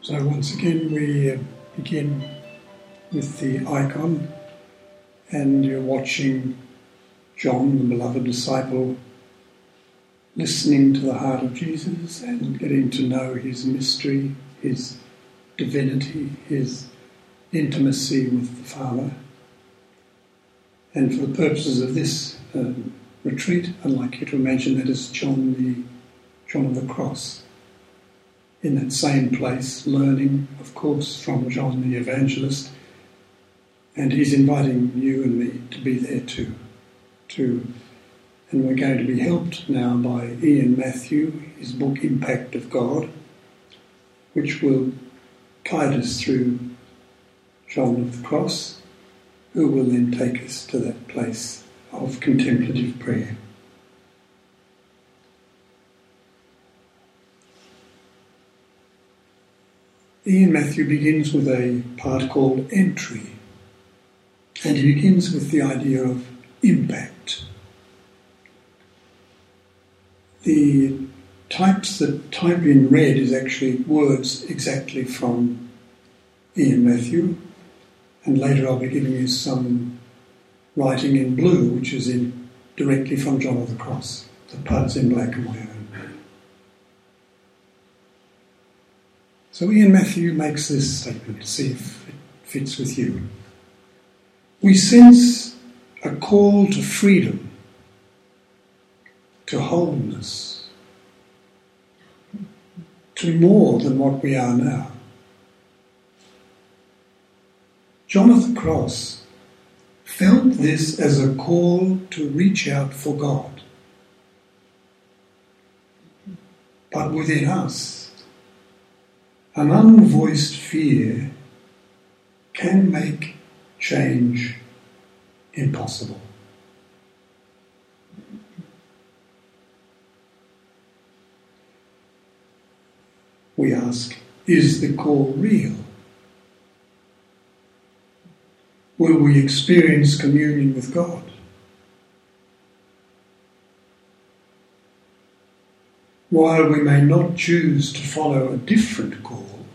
So once again we begin with the icon, and you're watching John, the beloved disciple, listening to the heart of Jesus and getting to know his mystery, his divinity, his intimacy with the Father. And for the purposes of this retreat, I'd like you to imagine that as John of the Cross, in that same place, learning, of course, from John the Evangelist, and he's inviting you and me to be there too. And we're going to be helped now by Ian Matthew, his book Impact of God, which will guide us through John of the Cross, who will then take us to that place of contemplative prayer. Ian Matthew begins with a part called Entry, and he begins with the idea of impact. The types that type in red is actually words exactly from Ian Matthew, and later I'll be giving you some writing in blue, which is directly from John of the Cross. The parts in black are my own. So Ian Matthew makes this statement to see if it fits with you. We sense a call to freedom, to wholeness, to more than what we are now. John of the Cross felt this as a call to reach out for God. But within us, an unvoiced fear can make change impossible. We ask, is the call real? Will we experience communion with God? While we may not choose to follow a different call,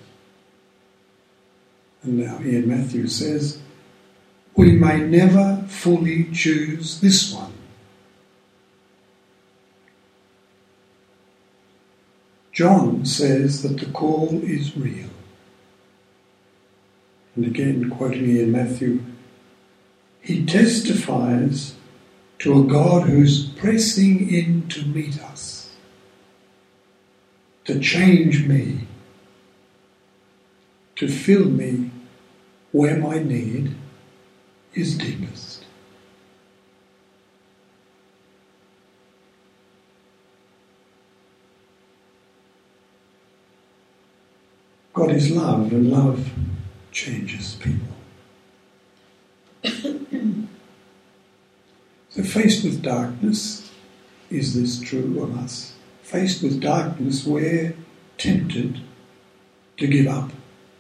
and now Ian Matthew says, we may never fully choose this one. John says that the call is real. And again, quoting Ian Matthew, he testifies to a God who's pressing in to meet us, to change me, to fill me where my need is deepest. God is love, and love changes people. So faced with darkness, is this true of us? Faced with darkness, we're tempted to give up.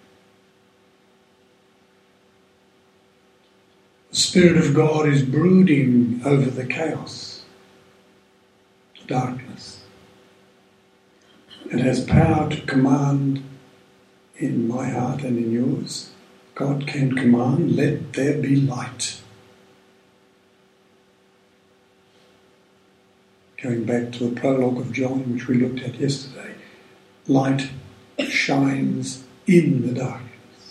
The Spirit of God is brooding over the chaos, the darkness, and has power to command in my heart and in yours. God can command, let there be light. Going back to the prologue of John, which we looked at yesterday, light shines in the darkness.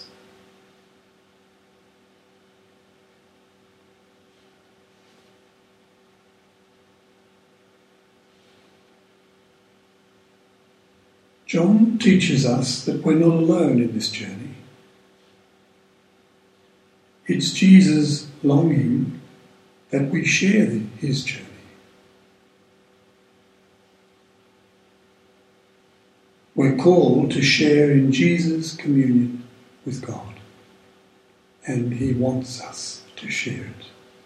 John teaches us that we're not alone in this journey. It's Jesus' longing that we share his journey. We're called to share in Jesus' communion with God, and he wants us to share it.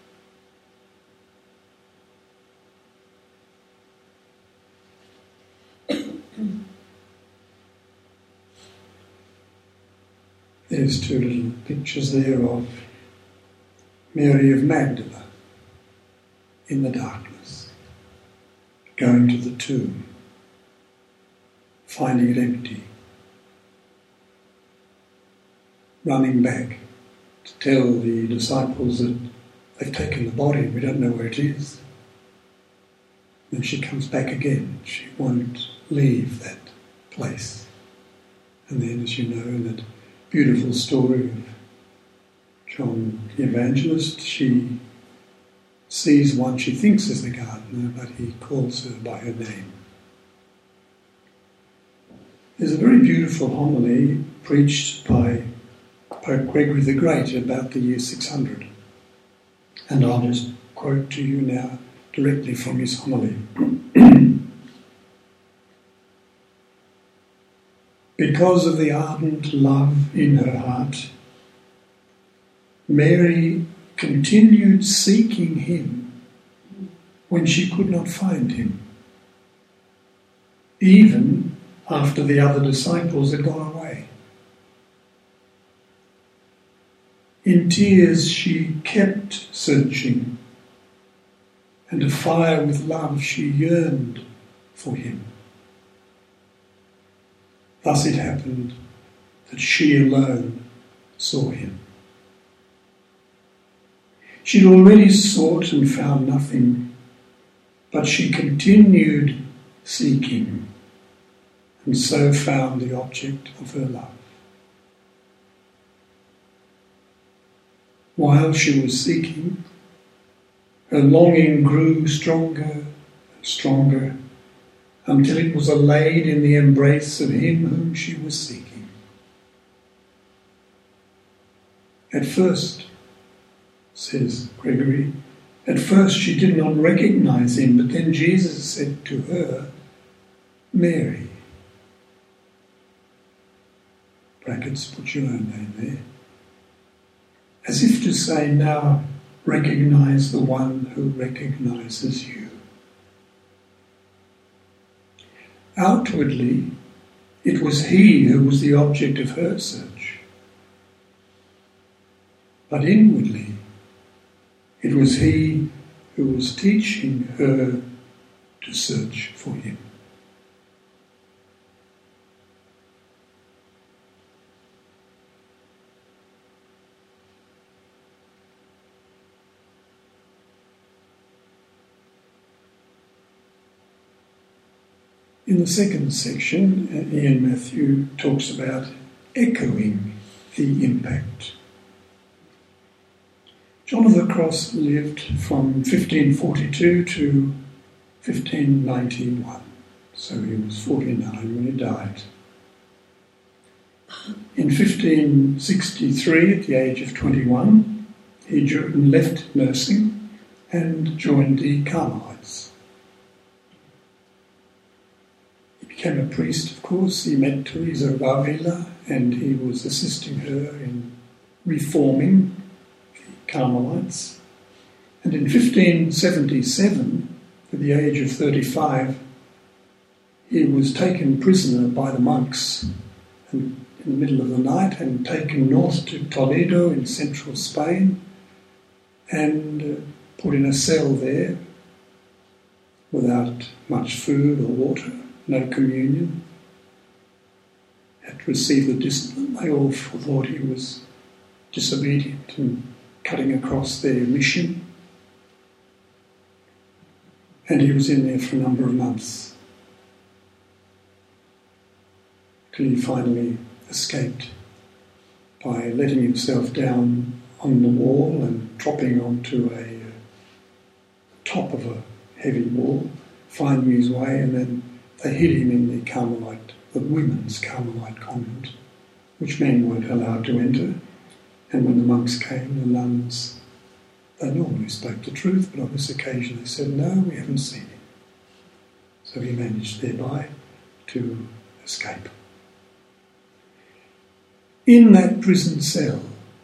There's two little pictures there of Mary of Magdala in the darkness, going to the tomb, finding it empty, running back to tell the disciples that they've taken the body, we don't know where it is. Then she comes back again. She won't leave that place. And then, as you know, in that beautiful story of John the Evangelist, she sees one she thinks is the gardener, but he calls her by her name. There's a very beautiful homily preached by Pope Gregory the Great about the year 600. And I'll just quote to you now directly from his homily. Because of the ardent love in her heart, Mary continued seeking him when she could not find him, even after the other disciples had gone away. In tears she kept searching, and afire with love she yearned for him. Thus it happened that she alone saw him. She'd already sought and found nothing, but she continued seeking, and so found the object of her love. While she was seeking, her longing grew stronger and stronger, until it was allayed in the embrace of him whom she was seeking. At first, says Gregory, at first she did not recognize him, but then Jesus said to her, Mary. Brackets, put your own name there. As if to say, now recognize the one who recognizes you. Outwardly, it was he who was the object of her search. But inwardly, it was he who was teaching her to search for him. In the second section, Ian Matthew talks about echoing the impact. John of the Cross lived from 1542 to 1591, so he was 49 when he died. In 1563, at the age of 21, he left nursing and joined the Carmelites. He became a priest, of course. He met Teresa of Avila, and he was assisting her in reforming the Carmelites. And in 1577, at the age of 35, he was taken prisoner by the monks in the middle of the night and taken north to Toledo in central Spain and put in a cell there without much food or water, no communion. Had to receive the discipline. They all thought he was disobedient and cutting across their mission. And he was in there for a number of months till he finally escaped by letting himself down on the wall and dropping onto a top of a heavy wall, finding his way, and then they hid him in the women's Carmelite convent, which men weren't allowed to enter. And when the monks came, the nuns, they normally spoke the truth, but on this occasion they said, no, we haven't seen him. So he managed thereby to escape. In that prison cell,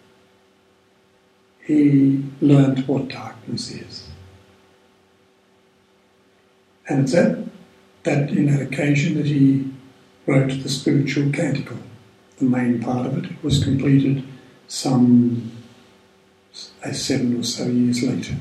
he learned what darkness is. And it's in that occasion that he wrote the spiritual canticle. The main part of it was completed some 7 or so years later.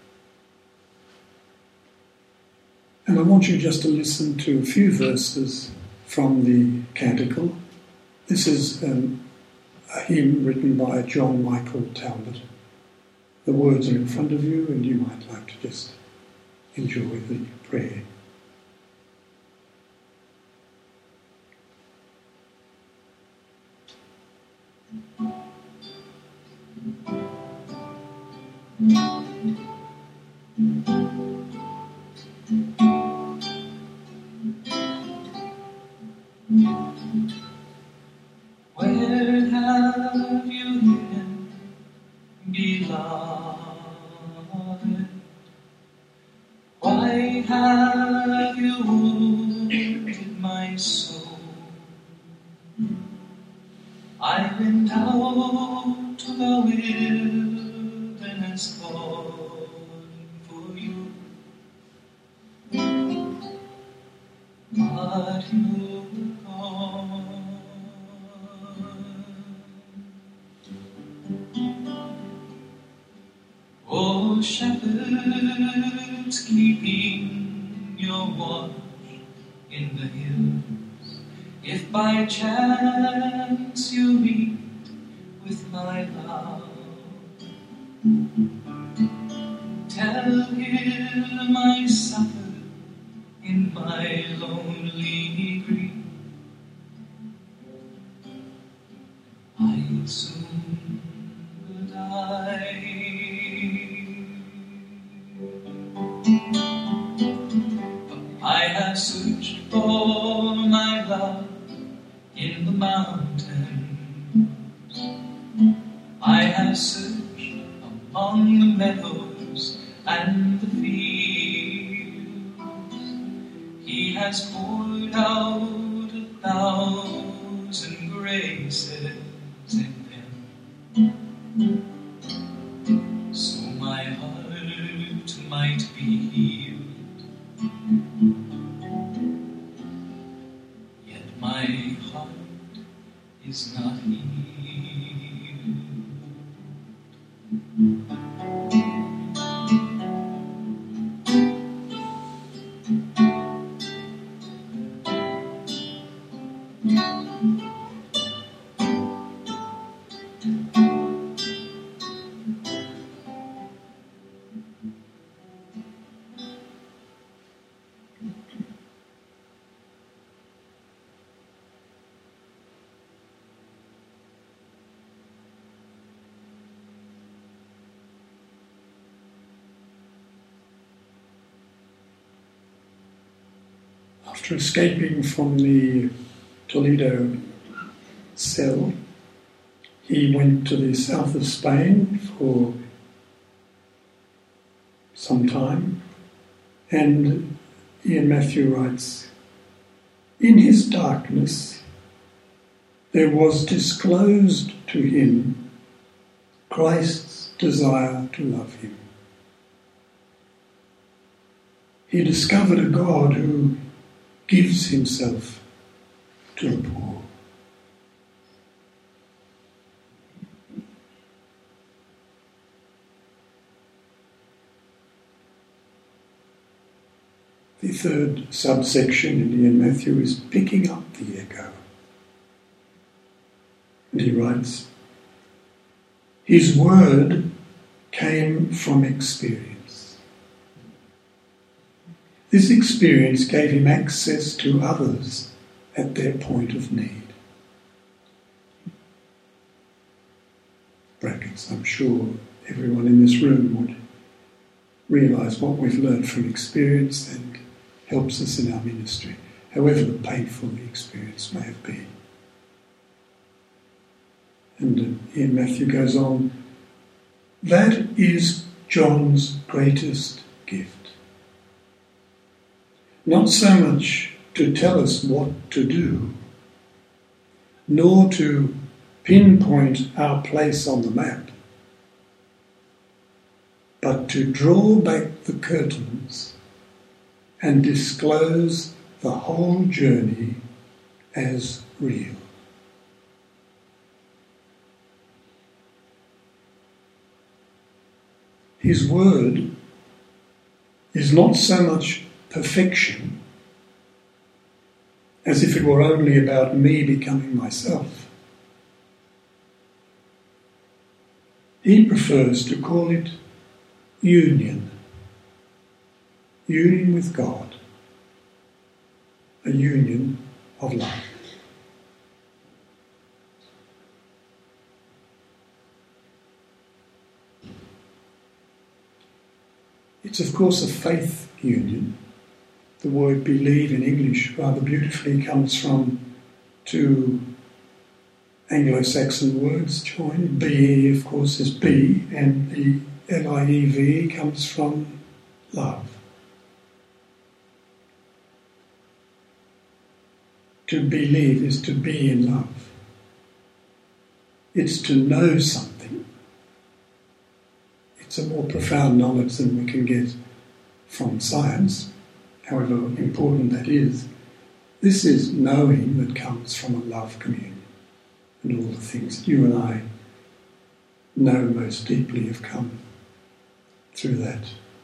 And I want you just to listen to a few verses from the canticle. This is a hymn written by John Michael Talbot. The words are in front of you, and you might like to just enjoy the prayer. Where have you hidden, beloved? Why have you wounded my soul? I went out to the wilderness calling for you, but you were gone. Oh, shepherds keeping your watch in the hills, if by chance you meet with my love, tell him I suffered in my lonely grief. I soon will die. I have searched for my love in the mountains. I have searched among the meadows and the fields. He has poured out 1,000 graces in them, so my heart might be healed. Yet my heart is not healed. After escaping from the Toledo cell, he went to the south of Spain for some time, and Ian Matthew writes, "In his darkness there was disclosed to him Christ's desire to love him. He discovered a God who gives himself to the poor." The third subsection in Ian Matthew is picking up the echo. And he writes, "His word came from experience. This experience gave him access to others at their point of need." Brackets, I'm sure everyone in this room would realise what we've learned from experience and helps us in our ministry, however painful the experience may have been. And Ian Matthew goes on, "That is John's greatest gift. Not so much to tell us what to do, nor to pinpoint our place on the map, but to draw back the curtains and disclose the whole journey as real." His word is not so much perfection as if it were only about me becoming myself, He prefers to call it union. Union with God. A union of love. It's of course a faith union. The word believe in English rather beautifully comes from two Anglo-Saxon words joined. Be, of course, is be, and the L-I-E-V comes from love. To believe is to be in love. It's to know something. It's a more profound knowledge than we can get from science, however important that is. This is knowing that comes from a love communion, and all the things you and I know most deeply have come through that.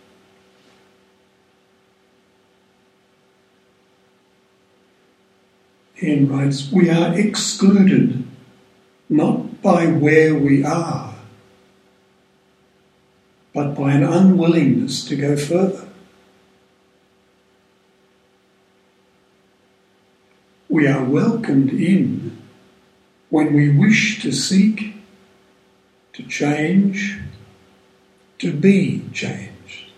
Ian writes, we are excluded not by where we are, but by an unwillingness to go further. We are welcomed in when we wish to seek, to change, to be changed.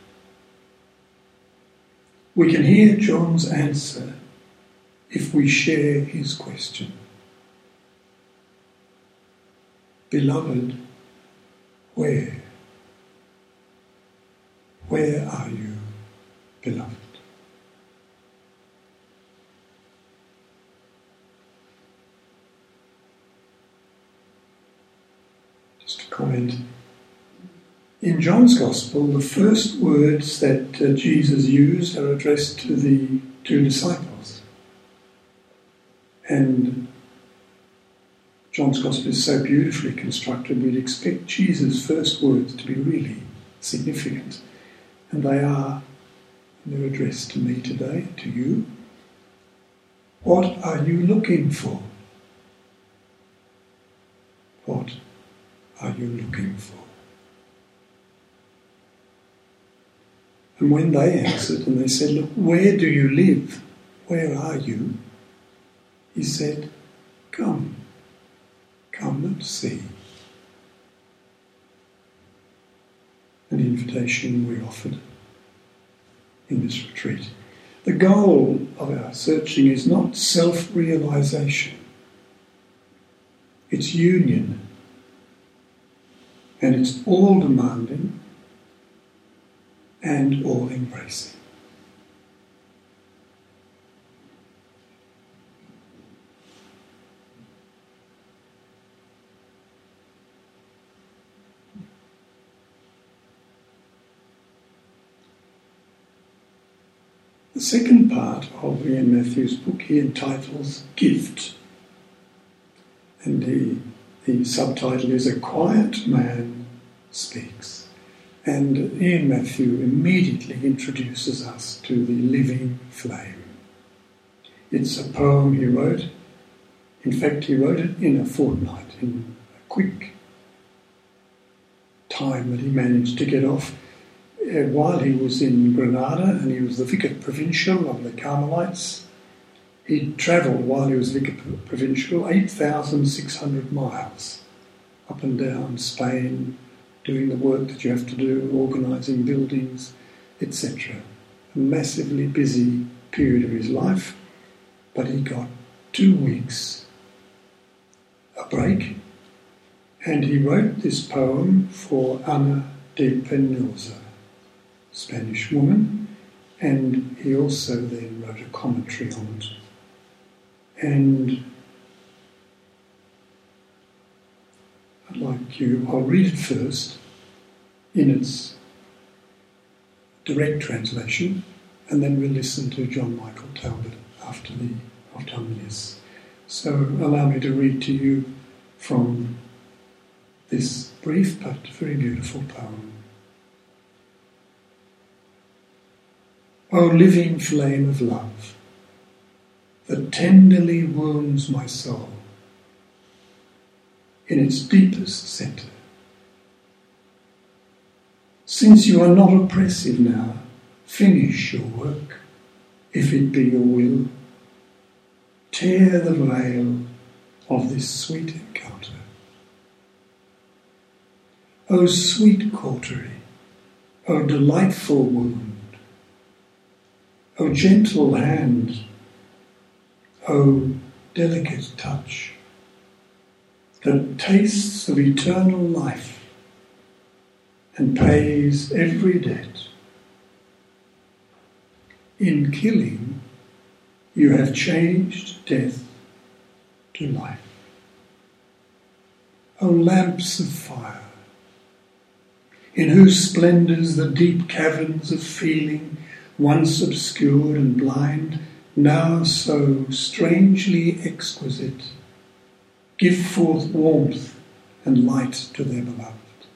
We can hear John's answer if we share his question. Beloved, where? Where are you, beloved? Just a comment. In John's Gospel, the first words that Jesus used are addressed to the two disciples. And John's Gospel is so beautifully constructed, we'd expect Jesus' first words to be really significant. And they are, they're addressed to me today, to you. What are you looking for? What are you looking for? And when they answered and they said, look, where do you live? Where are you? He said, come and see. An invitation we offered in this retreat. The goal of our searching is not self-realization. It's union. And it's all-demanding and all-embracing. The second part of Ian Matthews' book he entitles Gift. And the subtitle is A Quiet Man Speaks. And Ian Matthew immediately introduces us to the living flame. It's a poem he wrote. In fact, he wrote it in a fortnight, in a quick time that he managed to get off. While he was in Granada, and he was the vicar provincial of the Carmelites, he travelled while he was vicar provincial 8,600 miles up and down Spain, doing the work that you have to do, organising buildings, etc. A massively busy period of his life, but he got 2 weeks a break, and he wrote this poem for Ana de Penosa, Spanish woman, and he also then wrote a commentary on it. And I'll read it first in its direct translation, and then we'll listen to John Michael Talbot after this. So allow me to read to you from this brief but very beautiful poem. O living flame of love, that tenderly wounds my soul in its deepest centre, Since you are not oppressive now, finish your work, if it be your will. Tear the veil of this sweet encounter. O sweet cautery, O delightful wound, O gentle hand, O delicate touch, that tastes of eternal life and pays every debt. In killing, you have changed death to life. O lamps of fire, in whose splendours the deep caverns of feeling, once obscured and blind, now so strangely exquisite, give forth warmth and light to their beloved.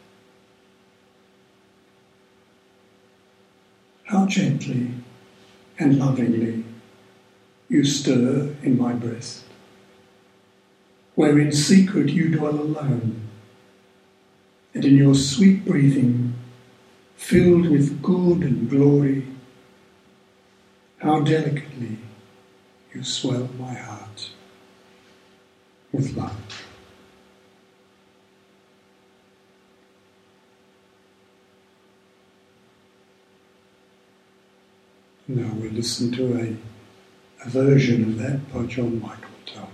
How gently and lovingly you stir in my breast, where in secret you dwell alone, and in your sweet breathing, filled with good and glory, how delicately you swell my heart with love. Now we listen to a version of that by John Michael Talbot.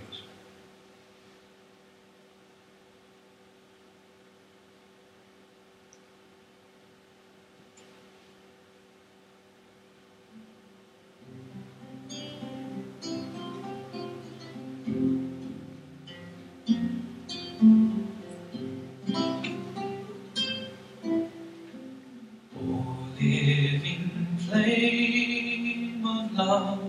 Living flame of love,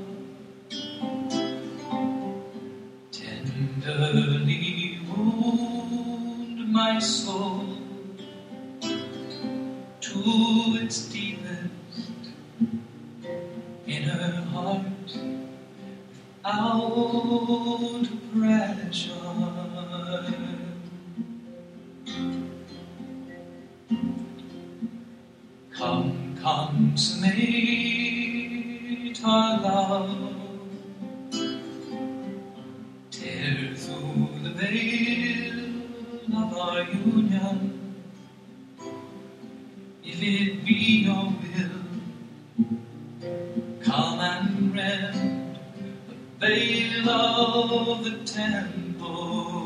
tenderly wound my soul to its deepest inner heart without pressure. Come, consummate our love, tear through the veil of our union, if it be your will. Come and rend the veil of the temple.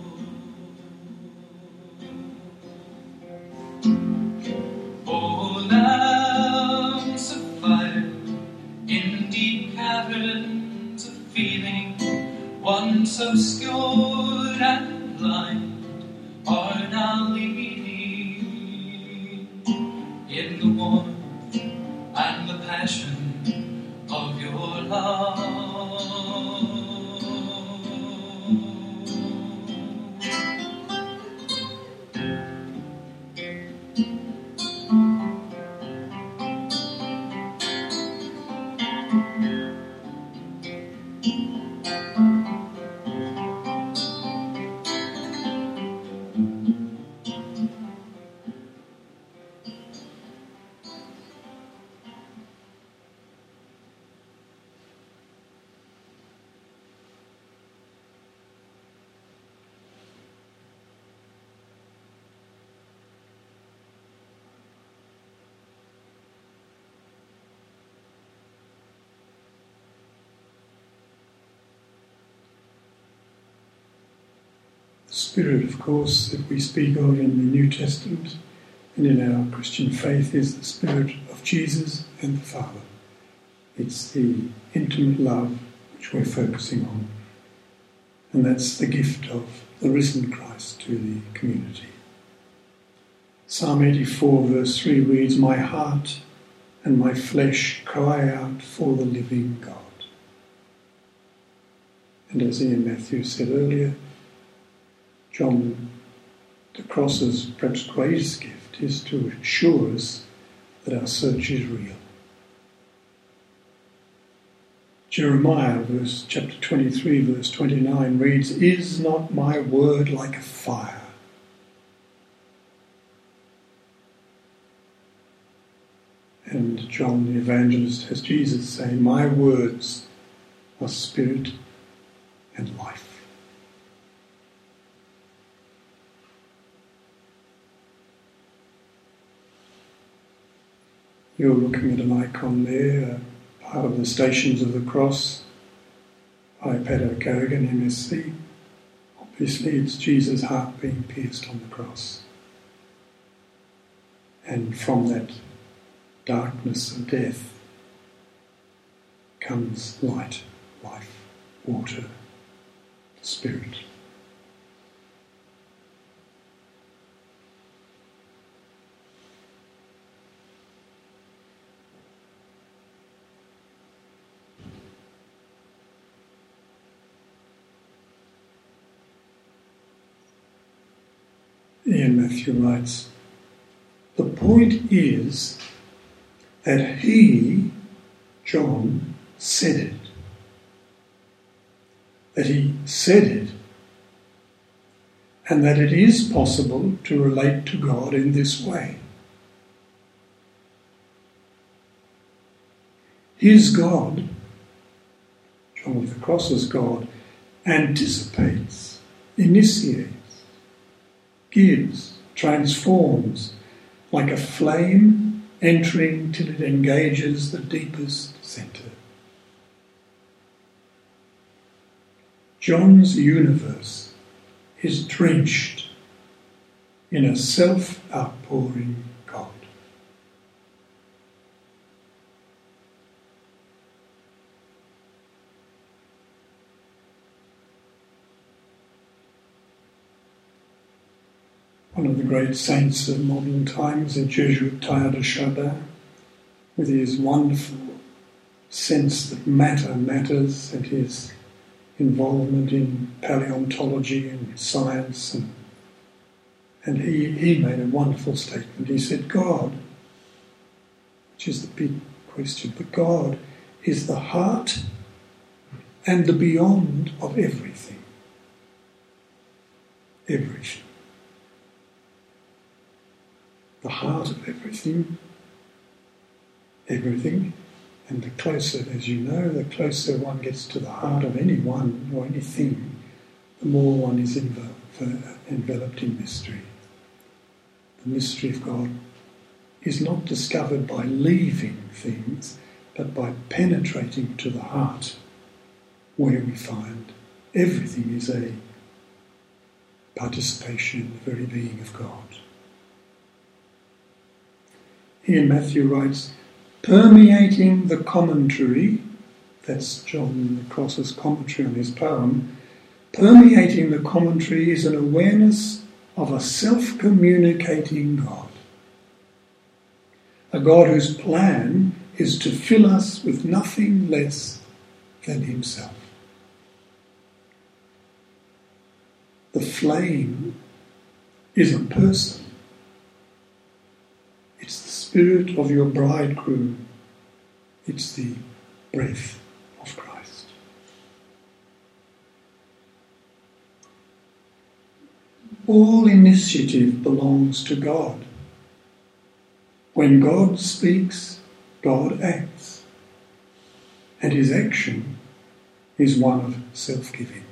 Oh, lamps of fire in deep caverns of feeling, once obscured and blind, are now leading in the warmth and the passion of your love. Spirit, of course, that we speak of in the New Testament and in our Christian faith is the Spirit of Jesus and the Father. It's the intimate love which we're focusing on. And that's the gift of the risen Christ to the community. Psalm 84 verse 3 reads, "My heart and my flesh cry out for the living God." And as Ian Matthews said earlier, John the Cross's perhaps greatest gift is to assure us that our search is real. Jeremiah chapter 23 verse 29 reads, "Is not my word like a fire, And John the Evangelist has Jesus say, "My words are spirit and life." You're looking at an icon there, part of the Stations of the Cross by Padre Carrigan, MSc. Obviously it's Jesus' heart being pierced on the cross. And from that darkness of death comes light, life, water, spirit. Ian Matthew writes, "The point is that he, John, said it. That he said it, and that it is possible to relate to God in this way. His God, John of the Cross's God, anticipates, initiates, gives, transforms, like a flame entering till it engages the deepest centre. John's universe is drenched in a self-outpouring God. One of the great saints of modern times, the Jesuit Teilhard de Chardin, with his wonderful sense that matter matters and his involvement in paleontology and science, and he made a wonderful statement. He said, God, which is the big question, but God is the heart and the beyond of everything. Everything. The heart of everything, and the closer, as you know, the closer one gets to the heart of anyone or anything, the more one is enveloped in mystery. The mystery of God is not discovered by leaving things, but by penetrating to the heart, where we find everything is a participation in the very being of God. Here Matthew writes, permeating the commentary, that's John the Cross's commentary on his poem, permeating the commentary is an awareness of a self-communicating God. A God whose plan is to fill us with nothing less than himself. The flame is a person. It's the spirit of your bridegroom. It's the breath of Christ. All initiative belongs to God. When God speaks, God acts. And his action is one of self-giving.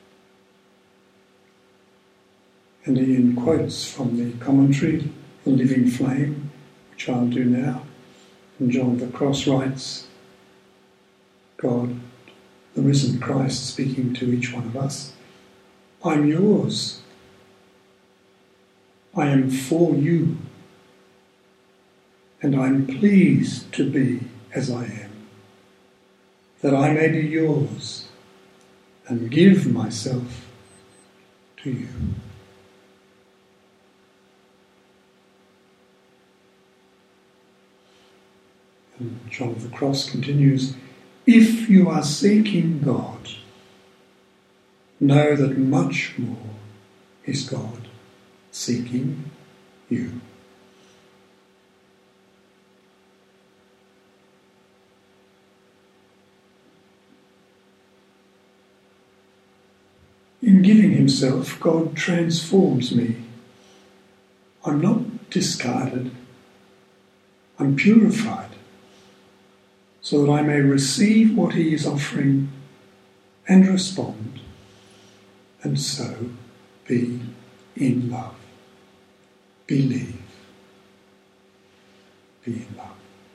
And Ian quotes from the commentary, The Living Flame, which I'll do now. And John of the Cross writes, God, the risen Christ, speaking to each one of us, I'm yours. I am for you. And I'm pleased to be as I am, that I may be yours and give myself to you. And John of the Cross continues, if you are seeking God, know that much more is God seeking you. In giving himself, God transforms me. I'm not discarded. I'm purified. so that I may receive what he is offering and respond, and so be in love. Believe. Be in love.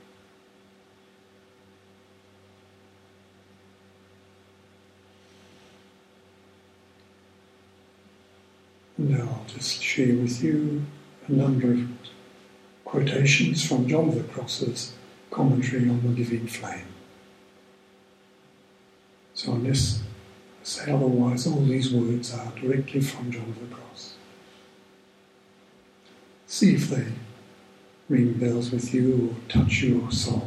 Now I'll just share with you a number of quotations from John of the Cross's commentary on the living flame. So unless I say otherwise, all these words are directly from John of the Cross. See if they ring bells with you or touch your soul.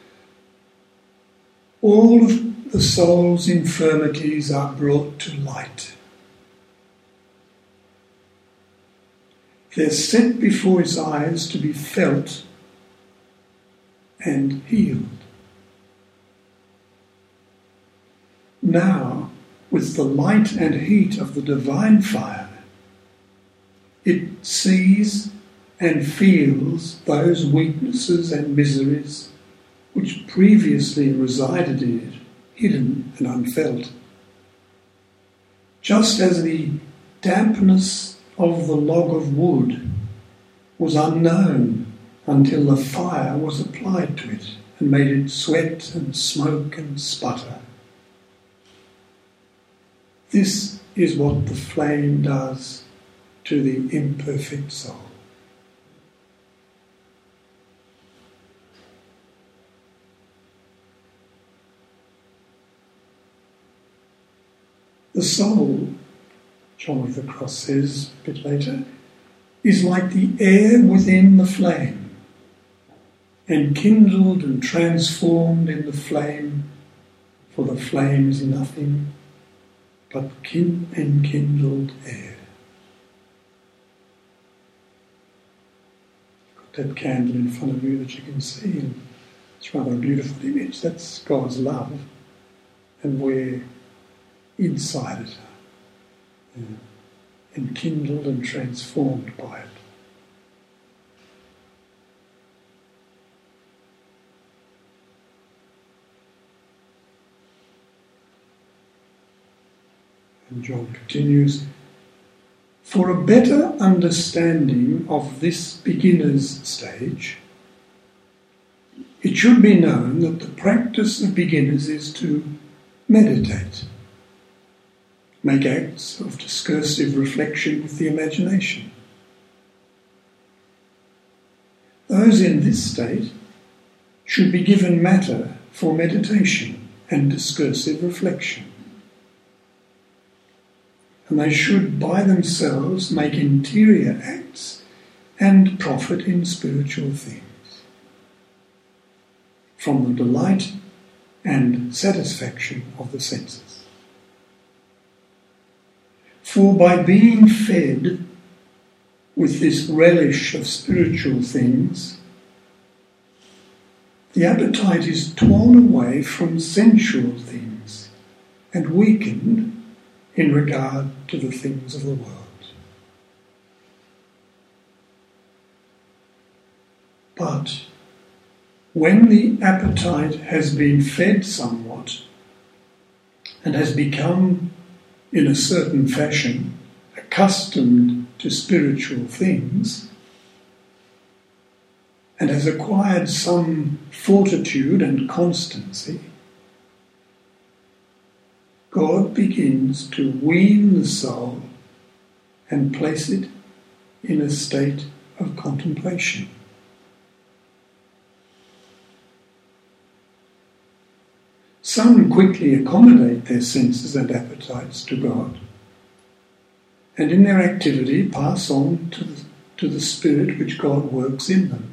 All of the soul's infirmities are brought to light. They're set before his eyes to be felt and healed. Now, with the light and heat of the divine fire, it sees and feels those weaknesses and miseries which previously resided in it, hidden and unfelt. Just as the dampness of the log of wood was unknown until the fire was applied to it and made it sweat and smoke and sputter. This is what the flame does to the imperfect soul. The soul, John of the Cross says a bit later, is like the air within the flame, enkindled and transformed in the flame, for the flame is nothing but enkindled air. Got that candle in front of you that you can see, and it's rather a beautiful image. That's God's love, and we're inside it. Enkindled and transformed by it. And John continues, for a better understanding of this beginner's stage, it should be known that the practice of beginners is to meditate. Make acts of discursive reflection with the imagination. Those in this state should be given matter for meditation and discursive reflection. And they should by themselves make interior acts and profit in spiritual things, from the delight and satisfaction of the senses. For by being fed with this relish of spiritual things, the appetite is torn away from sensual things and weakened in regard to the things of the world. But when the appetite has been fed somewhat and has become, in a certain fashion, accustomed to spiritual things, and has acquired some fortitude and constancy, God begins to wean the soul and place it in a state of contemplation. Some quickly accommodate their senses and appetites to God, and in their activity pass on to the spirit which God works in them.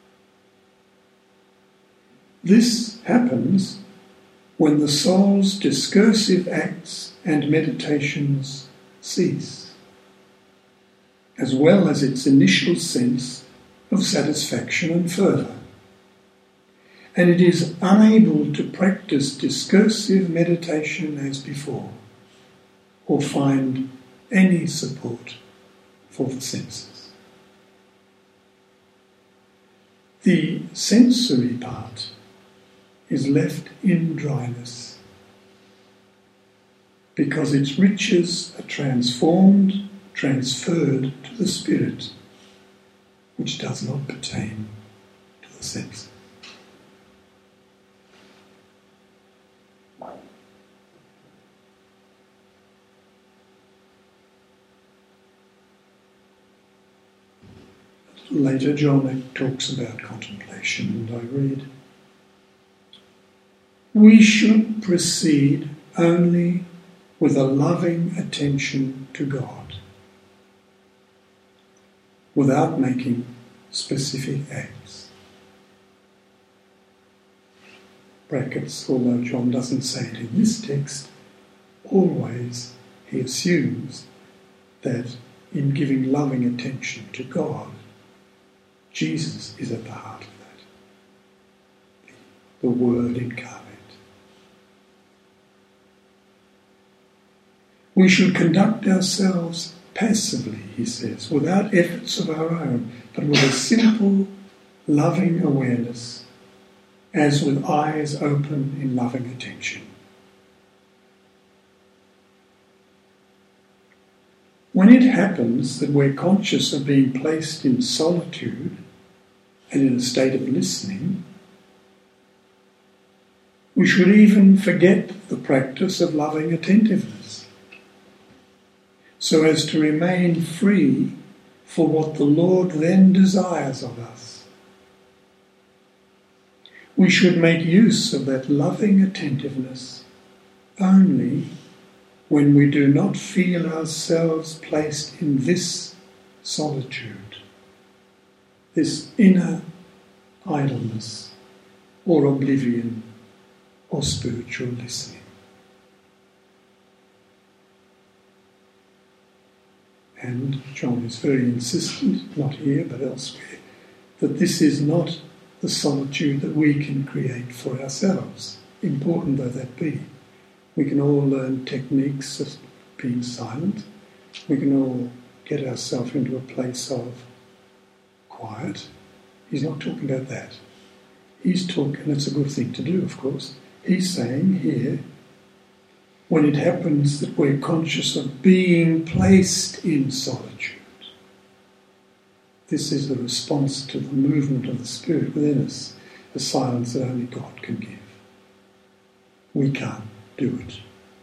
This happens when the soul's discursive acts and meditations cease, as well as its initial sense of satisfaction and fervour, and it is unable to practice discursive meditation as before, or find any support for the senses. The sensory part is left in dryness, because its riches are transferred to the spirit, which does not pertain to the sense. Later, John talks about contemplation, and I read, "We should proceed only with a loving attention to God, without making specific acts." Brackets, although John doesn't say it in this text, always he assumes that in giving loving attention to God, Jesus is at the heart of that, the Word incarnate. We should conduct ourselves passively, he says, without efforts of our own, but with a simple, loving awareness, as with eyes open in loving attention. When it happens that we're conscious of being placed in solitude and in a state of listening, we should even forget the practice of loving attentiveness, so as to remain free for what the Lord then desires of us. We should make use of that loving attentiveness only when we do not feel ourselves placed in this solitude, this inner idleness or oblivion or spiritual listening. And John is very insistent, not here but elsewhere, that this is not the solitude that we can create for ourselves, important though that be. We can all learn techniques of being silent. We can all get ourselves into a place of quiet. He's not talking about that. He's talking, and it's a good thing to do, of course. He's saying here, when it happens that we're conscious of being placed in solitude, this is the response to the movement of the Spirit within us, the silence that only God can give. We can't do it.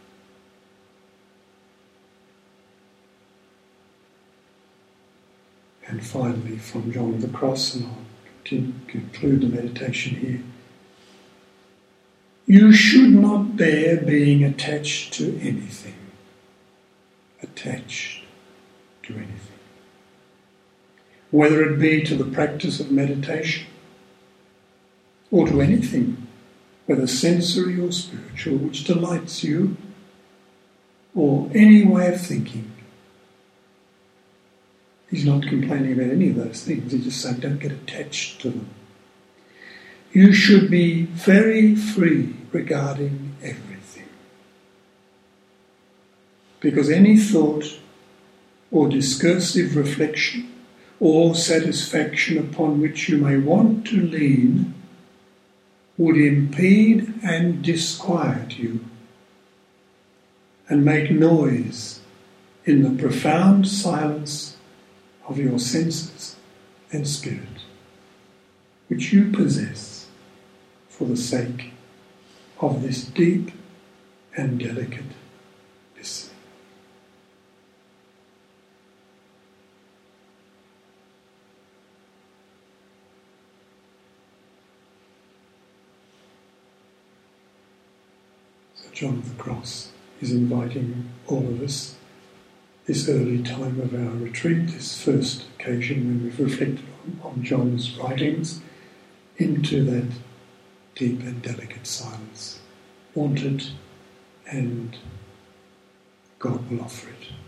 And finally, from John of the Cross, and I'll conclude the meditation here. You should not bear being attached to anything. Attached to anything. Whether it be to the practice of meditation or to anything, whether sensory or spiritual, which delights you, or any way of thinking. He's not complaining about any of those things. He's just saying don't get attached to them. You should be very free regarding everything. Because any thought or discursive reflection or satisfaction upon which you may want to lean would impede and disquiet you and make noise in the profound silence of your senses and spirit, which you possess for the sake of this deep and delicate listening. So John of the Cross is inviting all of us, this early time of our retreat, this first occasion when we've reflected on John's writings, into that deep and delicate silence. Want it, and God will offer it.